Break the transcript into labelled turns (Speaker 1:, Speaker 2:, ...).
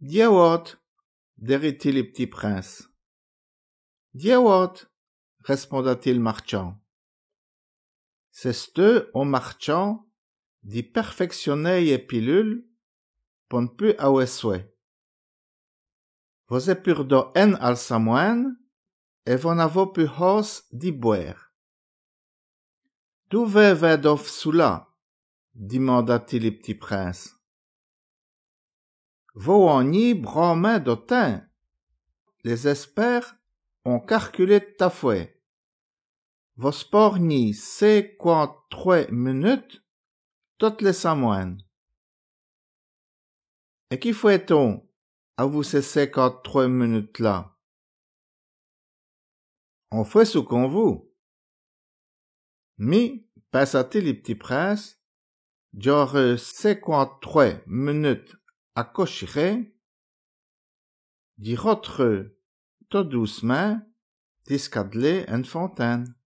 Speaker 1: Diawot, dit-il le petit prince. Diawot, répondit-il marchand. C'est ce au marchand d'y perfectionner les pilules pour ne plus aweswe. Vous êtes pur do en al samoen et vous n'avez plus hos d'y boire. D'où vedov soula? Demanda-t-il le petit prince. Vos ogni bromé d'otin. Les experts ont calculé ta fouet. Vos sporni 53 minutes toutes les samoines. Et qui fait-on à vous ces 53 minutes-là? On fait ce qu'on veut. Mais, pensa-t-il le petit prince, j'aurai 53 minutes à cocher, d'y rentrer tout doucement, d'escadeler une fontaine.